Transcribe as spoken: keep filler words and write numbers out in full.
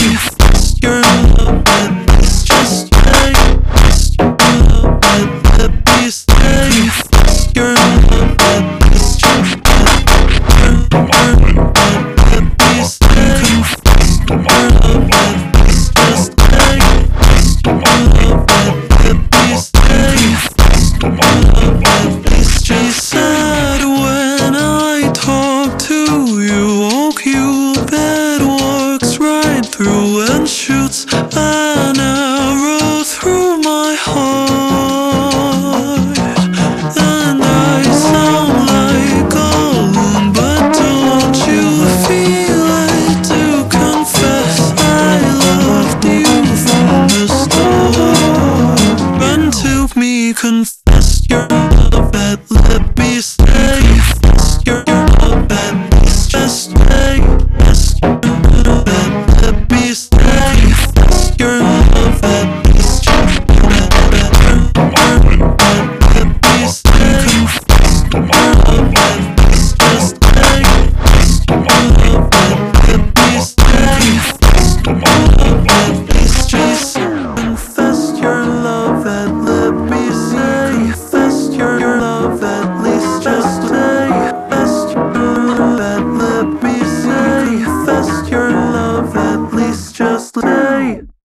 Confess your love and please just stay. Let me stay. Confess your love and please just stay. Let me stay. Confess your love and please just stay. Let me stay. She said when I talk to you, oh Cupid walks right through and shoots an arrow through my heart. And I sound like a loon, but don't you feel it to confess I loved you from the start. Run to me, confess your love and let me stay. Confess your love and please just stay. Confess your love and let me stay. Confess your love and please just let me stay. Confess your love and please just stay. Confess your love and let me stay. Confess your love and please just confess your love and let me say. Confess your love at least just say. Confess your love and let me say. Confess your love at least just say.